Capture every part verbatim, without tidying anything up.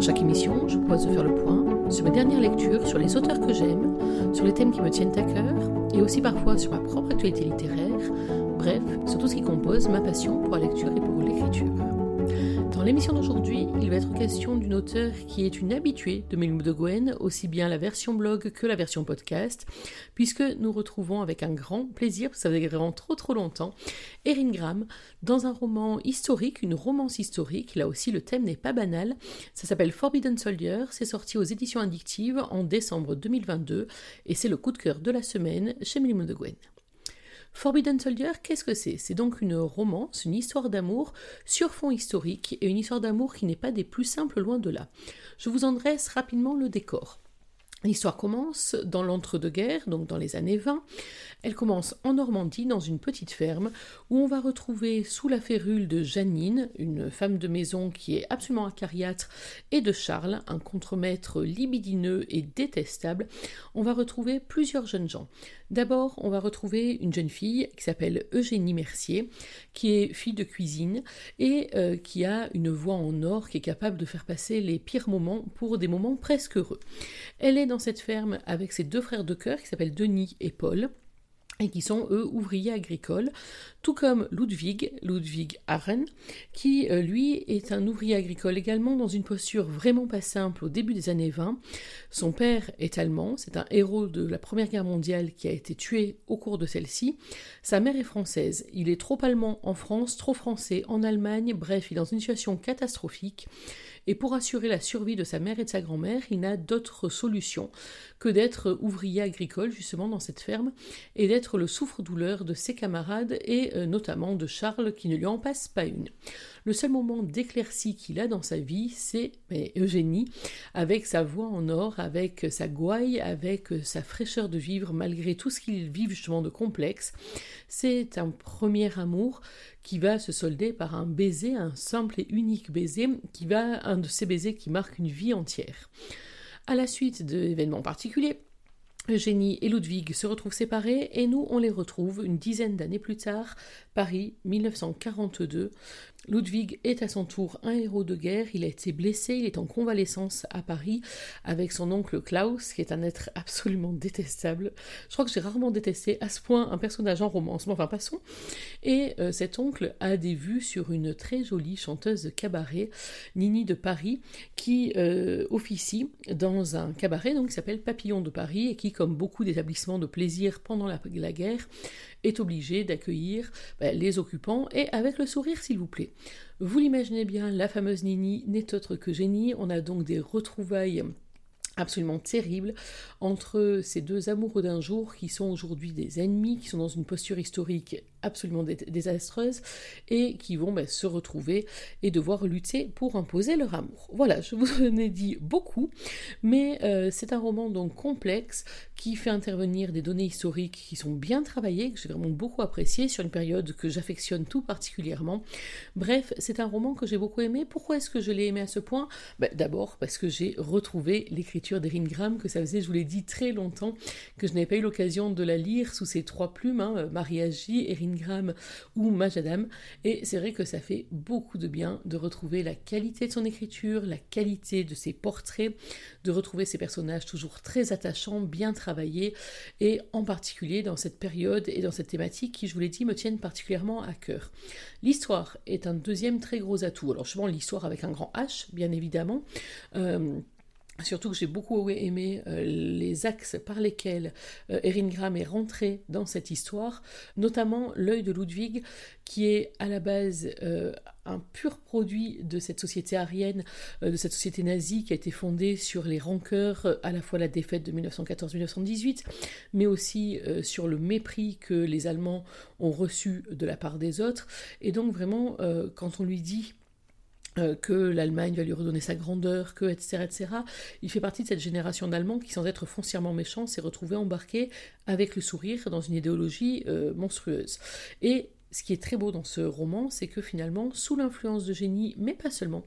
chaque émission, je propose de faire le point sur mes dernières lectures, sur les auteurs que j'aime, sur les thèmes qui me tiennent à cœur, et aussi parfois sur ma propre actualité littéraire, bref, sur tout ce qui compose ma passion pour la lecture et pour l'écriture. Dans l'émission d'aujourd'hui, il va être question d'une auteure qui est une habituée de Mes Loups de Gwen, aussi bien la version blog que la version podcast, puisque nous retrouvons avec un grand plaisir, parce que ça faisait vraiment trop trop longtemps, Erin Graham, dans un roman historique, une romance historique. Là aussi, le thème n'est pas banal. Ça s'appelle Forbidden Soldier, c'est sorti aux éditions Addictive en décembre deux mille vingt-deux, et c'est le coup de cœur de la semaine chez Mes Loups de Gwen. Forbidden Soldier, qu'est-ce que c'est ? C'est donc une romance, une histoire d'amour sur fond historique et une histoire d'amour qui n'est pas des plus simples, loin de là. Je vous en dresse rapidement le décor. L'histoire commence dans l'entre-deux-guerres, donc dans les années vingt. Elle commence en Normandie, dans une petite ferme, où on va retrouver sous la férule de Janine, une femme de maison qui est absolument acariâtre, et de Charles, un contremaître libidineux et détestable, on va retrouver plusieurs jeunes gens. D'abord, on va retrouver une jeune fille qui s'appelle Eugénie Mercier, qui est fille de cuisine et euh, qui a une voix en or, qui est capable de faire passer les pires moments pour des moments presque heureux. Elle est dans cette ferme avec ses deux frères de cœur qui s'appellent Denis et Paul, et qui sont, eux, ouvriers agricoles, tout comme Ludwig, Ludwig Arren, qui, euh, lui, est un ouvrier agricole également dans une posture vraiment pas simple au début des années vingt. Son père est allemand, c'est un héros de la Première Guerre mondiale qui a été tué au cours de celle-ci. Sa mère est française, il est trop allemand en France, trop français en Allemagne, bref, il est dans une situation catastrophique. Et pour assurer la survie de sa mère et de sa grand-mère, il n'a d'autre solution que d'être ouvrier agricole, justement, dans cette ferme, et d'être le souffre-douleur de ses camarades, et euh, notamment de Charles, qui ne lui en passe pas une. Le seul moment d'éclaircie qu'il a dans sa vie, c'est mais, Eugénie, avec sa voix en or, avec sa gouaille, avec sa fraîcheur de vivre, malgré tout ce qu'il vit justement de complexe. C'est un premier amour qui va se solder par un baiser, un simple et unique baiser, qui va, un de ces baisers qui marque une vie entière. À la suite d'événements particuliers, Eugénie et Ludwig se retrouvent séparés et nous, on les retrouve une dizaine d'années plus tard, Paris, dix-neuf cent quarante-deux. Ludwig est à son tour un héros de guerre, il a été blessé, il est en convalescence à Paris avec son oncle Klaus, qui est un être absolument détestable. Je crois que j'ai rarement détesté à ce point un personnage en romance, mais enfin passons. Et euh, cet oncle a des vues sur une très jolie chanteuse de cabaret, Nini de Paris, qui euh, officie dans un cabaret donc, qui s'appelle Papillon de Paris et qui, comme beaucoup d'établissements de plaisir pendant la, la guerre, est obligé d'accueillir ben, les occupants, et avec le sourire s'il vous plaît. Vous l'imaginez bien, la fameuse Nini n'est autre que génie. On a donc des retrouvailles absolument terrible entre ces deux amoureux d'un jour qui sont aujourd'hui des ennemis, qui sont dans une posture historique absolument dé- désastreuse et qui vont bah, se retrouver et devoir lutter pour imposer leur amour. Voilà, je vous en ai dit beaucoup, mais euh, c'est un roman donc complexe qui fait intervenir des données historiques qui sont bien travaillées, que j'ai vraiment beaucoup apprécié sur une période que j'affectionne tout particulièrement. Bref, c'est un roman que j'ai beaucoup aimé. Pourquoi est-ce que je l'ai aimé à ce point ? bah, D'abord parce que j'ai retrouvé l'écriture d'Erin Graham, que ça faisait, je vous l'ai dit, très longtemps que je n'avais pas eu l'occasion de la lire sous ces trois plumes, hein, Maria J, Erin Graham ou Majadam, et c'est vrai que ça fait beaucoup de bien de retrouver la qualité de son écriture, la qualité de ses portraits, de retrouver ces personnages toujours très attachants, bien travaillés, et en particulier dans cette période et dans cette thématique qui, je vous l'ai dit, me tiennent particulièrement à cœur. L'histoire est un deuxième très gros atout. Alors justement, l'histoire avec un grand H, bien évidemment, euh, Surtout que j'ai beaucoup aimé euh, les axes par lesquels euh, Erin Graham est rentrée dans cette histoire, notamment l'œil de Ludwig, qui est à la base euh, un pur produit de cette société aryenne, euh, de cette société nazie qui a été fondée sur les rancœurs, euh, à la fois la défaite de dix-neuf cent quatorze dix-neuf cent dix-huit, mais aussi euh, sur le mépris que les Allemands ont reçu de la part des autres. Et donc vraiment, euh, quand on lui dit Euh, que l'Allemagne va lui redonner sa grandeur, que et cetera et cetera. Il fait partie de cette génération d'Allemands qui, sans être foncièrement méchants, s'est retrouvé embarqué avec le sourire dans une idéologie euh, monstrueuse. Et ce qui est très beau dans ce roman, c'est que finalement, sous l'influence de génie, mais pas seulement,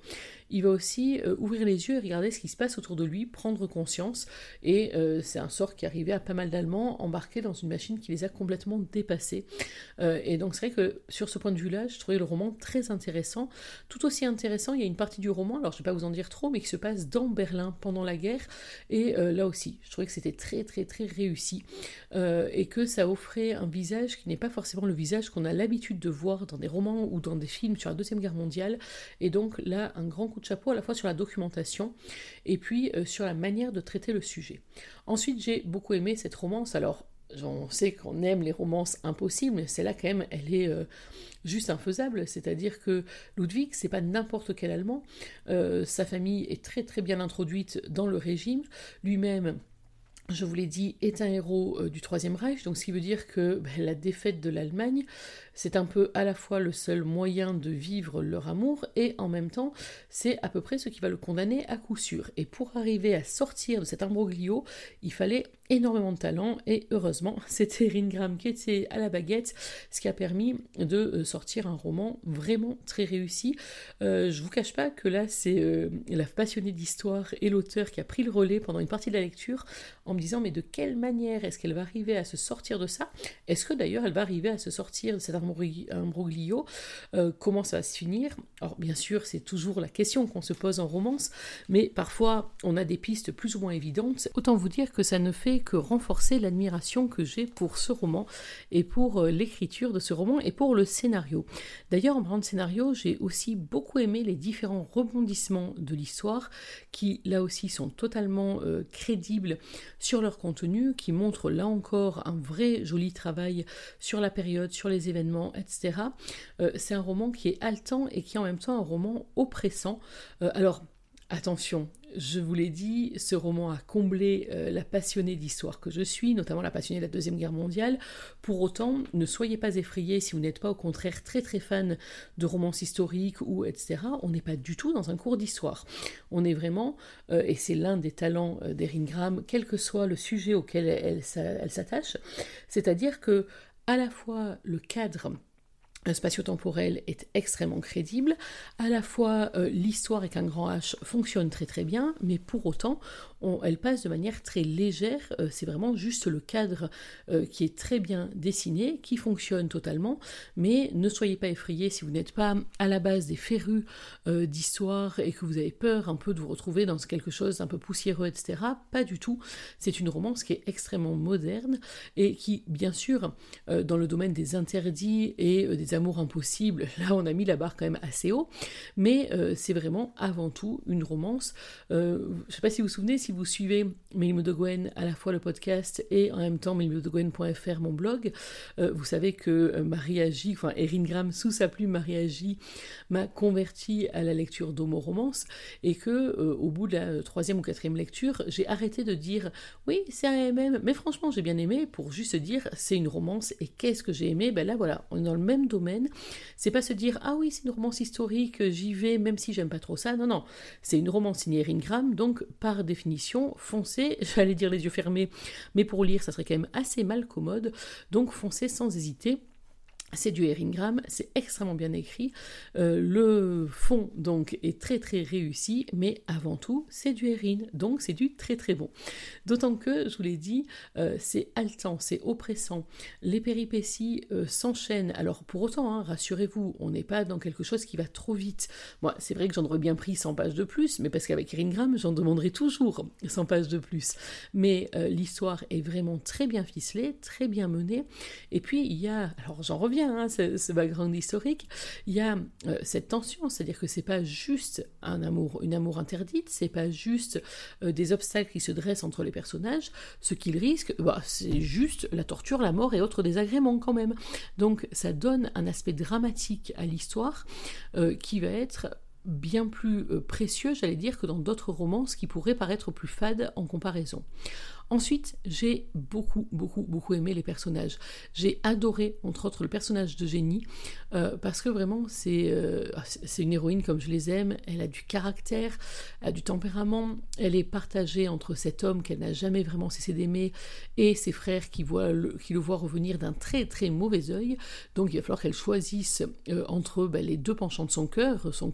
il va aussi euh, ouvrir les yeux et regarder ce qui se passe autour de lui, prendre conscience, et euh, c'est un sort qui arrivait à pas mal d'Allemands embarqués dans une machine qui les a complètement dépassés. Euh, et donc c'est vrai que sur ce point de vue-là, je trouvais le roman très intéressant. Tout aussi intéressant, il y a une partie du roman, alors je ne vais pas vous en dire trop, mais qui se passe dans Berlin pendant la guerre, et euh, là aussi, je trouvais que c'était très très très réussi, euh, et que ça offrait un visage qui n'est pas forcément le visage qu'on a l'habitude de voir dans des romans ou dans des films sur la Deuxième Guerre mondiale, et donc là, un grand coup de chapeau à la fois sur la documentation, et puis euh, sur la manière de traiter le sujet. Ensuite, j'ai beaucoup aimé cette romance, alors on sait qu'on aime les romances impossibles, mais celle-là quand même, elle est euh, juste infaisable, c'est-à-dire que Ludwig, c'est pas n'importe quel Allemand, euh, sa famille est très très bien introduite dans le régime, lui-même, je vous l'ai dit, est un héros euh, du Troisième Reich, donc ce qui veut dire que ben, la défaite de l'Allemagne, c'est un peu à la fois le seul moyen de vivre leur amour, et en même temps, c'est à peu près ce qui va le condamner à coup sûr. Et pour arriver à sortir de cet imbroglio, il fallait énormément de talent, et heureusement, c'était Erin Graham qui était à la baguette, ce qui a permis de sortir un roman vraiment très réussi. Euh, je vous cache pas que là, c'est euh, la passionnée d'histoire et l'auteur qui a pris le relais pendant une partie de la lecture, en me disant mais de quelle manière est-ce qu'elle va arriver à se sortir de ça? Est-ce que d'ailleurs elle va arriver à se sortir de cet imbroglio? euh, Comment ça va se finir? Alors bien sûr, c'est toujours la question qu'on se pose en romance, mais parfois on a des pistes plus ou moins évidentes. Autant vous dire que ça ne fait que renforcer l'admiration que j'ai pour ce roman et pour euh, l'écriture de ce roman et pour le scénario. D'ailleurs, en parlant de scénario, j'ai aussi beaucoup aimé les différents rebondissements de l'histoire qui là aussi sont totalement euh, crédibles sur leur contenu, qui montrent là encore un vrai joli travail sur la période, sur les événements, et cetera. Euh, c'est un roman qui est haletant et qui est en même temps un roman oppressant. Euh, alors, attention, je vous l'ai dit, ce roman a comblé euh, la passionnée d'histoire que je suis, notamment la passionnée de la Deuxième Guerre mondiale. Pour autant, ne soyez pas effrayés si vous n'êtes pas au contraire très très fan de romances historiques ou et cetera. On n'est pas du tout dans un cours d'histoire. On est vraiment, euh, et c'est l'un des talents euh, d'Erin Graham, quel que soit le sujet auquel elle, elle, elle s'attache, c'est-à-dire que à la fois le cadre spatio-temporel est extrêmement crédible, à la fois euh, l'histoire avec un grand H fonctionne très très bien, mais pour autant on, elle passe de manière très légère, euh, c'est vraiment juste le cadre euh, qui est très bien dessiné, qui fonctionne totalement, mais ne soyez pas effrayés si vous n'êtes pas à la base des férus euh, d'histoire et que vous avez peur un peu de vous retrouver dans quelque chose d'un peu poussiéreux, et cetera. Pas du tout, c'est une romance qui est extrêmement moderne et qui, bien sûr, euh, dans le domaine des interdits et euh, des amours impossibles, là on a mis la barre quand même assez haut, mais euh, c'est vraiment avant tout une romance. Euh, je ne sais pas si vous vous souvenez, si vous suivez Mélimée de Gwen, à la fois le podcast et en même temps mélimée de gwen point f r, mon blog, euh, vous savez que euh, Marie Agi, enfin Erin Graham sous sa plume Marie Agi, m'a converti à la lecture d'homo-romance et que euh, au bout de la troisième ou quatrième lecture, j'ai arrêté de dire oui c'est un M M, mais franchement j'ai bien aimé, pour juste dire c'est une romance et qu'est-ce que j'ai aimé. Ben là voilà, on est dans le même domaine, c'est pas se dire ah oui c'est une romance historique, j'y vais même si j'aime pas trop ça, non non, c'est une romance signée Erin Graham, donc par définition foncez, j'allais dire les yeux fermés, mais pour lire ça serait quand même assez mal commode, donc foncez sans hésiter. C'est du Erin Graham, c'est extrêmement bien écrit, euh, le fond donc est très très réussi, mais avant tout c'est du Erin, donc c'est du très très bon. D'autant que, je vous l'ai dit, euh, c'est haletant, c'est oppressant, les péripéties euh, s'enchaînent, alors pour autant, hein, rassurez-vous, on n'est pas dans quelque chose qui va trop vite. Moi, c'est vrai que j'en aurais bien pris cent pages de plus, mais parce qu'avec Erin Graham, j'en demanderai toujours cent pages de plus. Mais euh, l'histoire est vraiment très bien ficelée, très bien menée, et puis il y a, alors j'en reviens, Hein, ce, ce background historique, il y a euh, cette tension, c'est-à-dire que c'est pas juste un amour, une amour interdite, c'est pas juste euh, des obstacles qui se dressent entre les personnages, ce qu'ils risquent, bah, c'est juste la torture, la mort et autres désagréments quand même. Donc ça donne un aspect dramatique à l'histoire euh, qui va être bien plus euh, précieux, j'allais dire, que dans d'autres romances qui pourraient paraître plus fades en comparaison. Ensuite, j'ai beaucoup, beaucoup, beaucoup aimé les personnages. J'ai adoré, entre autres, le personnage de Jenny, euh, parce que vraiment, c'est, euh, c'est une héroïne comme je les aime. Elle a du caractère, elle a du tempérament. Elle est partagée entre cet homme qu'elle n'a jamais vraiment cessé d'aimer et ses frères qui, voient le, qui le voient revenir d'un très, très mauvais œil. Donc, il va falloir qu'elle choisisse euh, entre ben, les deux penchants de son cœur, son cœur fraternel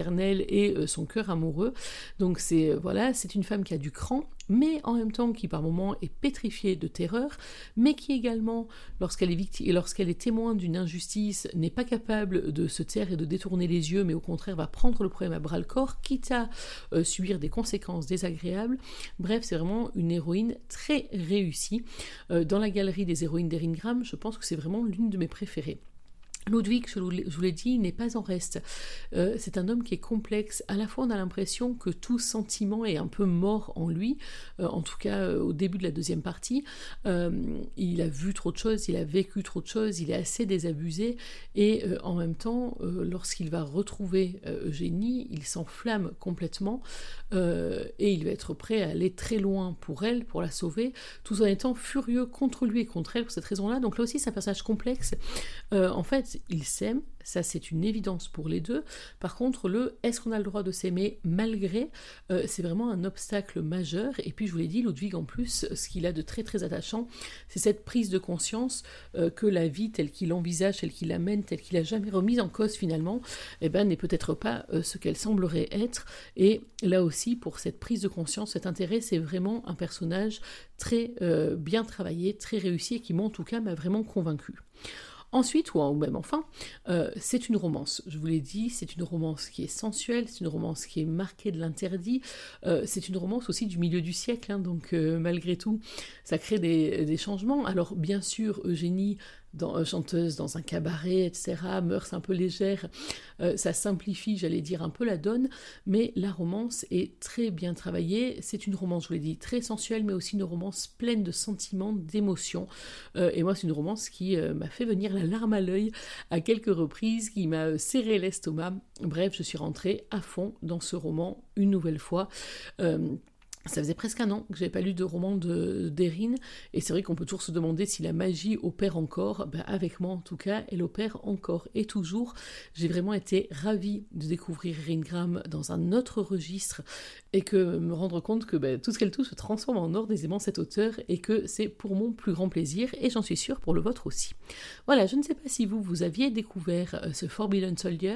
maternelle et euh, son cœur amoureux. Donc c'est, euh, voilà, c'est une femme qui a du cran, mais en même temps qui par moments est pétrifiée de terreur, mais qui également, lorsqu'elle est victime et lorsqu'elle est témoin d'une injustice, n'est pas capable de se taire et de détourner les yeux, mais au contraire va prendre le problème à bras-le-corps, quitte à euh, subir des conséquences désagréables. Bref, c'est vraiment une héroïne très réussie. Euh, dans la galerie des héroïnes d'Erin Graham, je pense que c'est vraiment l'une de mes préférées. Ludwig, je vous l'ai dit, n'est pas en reste. Euh, c'est un homme qui est complexe. À la fois, on a l'impression que tout sentiment est un peu mort en lui, euh, en tout cas euh, au début de la deuxième partie. Euh, il a vu trop de choses, il a vécu trop de choses, il est assez désabusé, et euh, en même temps, euh, lorsqu'il va retrouver euh, Eugénie, il s'enflamme complètement, euh, et il va être prêt à aller très loin pour elle, pour la sauver, tout en étant furieux contre lui et contre elle pour cette raison-là. Donc là aussi, c'est un personnage complexe. Euh, en fait, ils s'aiment, ça c'est une évidence pour les deux. Par contre, le est-ce qu'on a le droit de s'aimer malgré, euh, c'est vraiment un obstacle majeur. Et puis je vous l'ai dit, Ludwig en plus, ce qu'il a de très très attachant, c'est cette prise de conscience euh, que la vie telle qu'il envisage, telle qu'il amène, telle qu'il a jamais remise en cause finalement, eh ben, n'est peut-être pas euh, ce qu'elle semblerait être. Et là aussi, pour cette prise de conscience, cet intérêt, c'est vraiment un personnage très euh, bien travaillé, très réussi, et qui moi en tout cas m'a vraiment convaincu. Ensuite, ou même enfin, euh, c'est une romance. Je vous l'ai dit, c'est une romance qui est sensuelle, c'est une romance qui est marquée de l'interdit, euh, c'est une romance aussi du milieu du siècle, hein, donc euh, malgré tout, ça crée des, des changements. Alors bien sûr, Eugénie, dans, euh, chanteuse dans un cabaret, et cetera, mœurs un peu légères, euh, ça simplifie, j'allais dire, un peu la donne, mais la romance est très bien travaillée. C'est une romance, je vous l'ai dit, très sensuelle, mais aussi une romance pleine de sentiments, d'émotions. Euh, et moi, c'est une romance qui euh, m'a fait venir la larme à l'œil à quelques reprises, qui m'a euh, serré l'estomac. Bref, je suis rentrée à fond dans ce roman une nouvelle fois. Euh, Ça faisait presque un an que j'avais pas lu de roman de, d'Erin, et c'est vrai qu'on peut toujours se demander si la magie opère encore. Ben avec moi en tout cas, elle opère encore et toujours. J'ai vraiment été ravie de découvrir Erin Graham dans un autre registre, et que me rendre compte que ben, tout ce qu'elle touche se transforme en or aisément cet auteur, et que c'est pour mon plus grand plaisir, et j'en suis sûre pour le vôtre aussi. Voilà, je ne sais pas si vous, vous aviez découvert euh, ce Forbidden Soldier,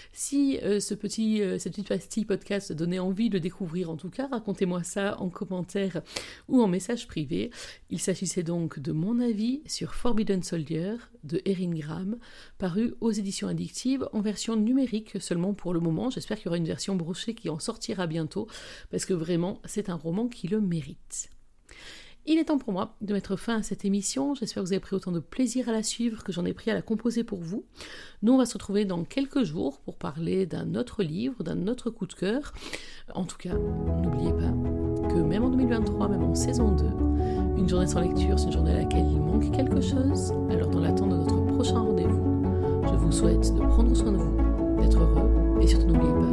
si euh, ce petit, euh, cette petite pastille podcast donnait envie de découvrir, en tout cas, racontez-moi ça en commentaire ou en message privé. Il s'agissait donc de mon avis sur Forbidden Soldier de Erin Graham, paru aux éditions Addictive en version numérique seulement pour le moment. J'espère qu'il y aura une version brochée qui en sortira bientôt, parce que vraiment c'est un roman qui le mérite. Il est temps pour moi de mettre fin à cette émission. J'espère que vous avez pris autant de plaisir à la suivre que j'en ai pris à la composer pour vous. Nous, on va se retrouver dans quelques jours pour parler d'un autre livre, d'un autre coup de cœur. En tout cas, n'oubliez pas que même en deux mille vingt-trois, même en saison deux, une journée sans lecture, c'est une journée à laquelle il manque quelque chose. Alors, dans l'attente de notre prochain rendez-vous, je vous souhaite de prendre soin de vous, d'être heureux, et surtout n'oubliez pas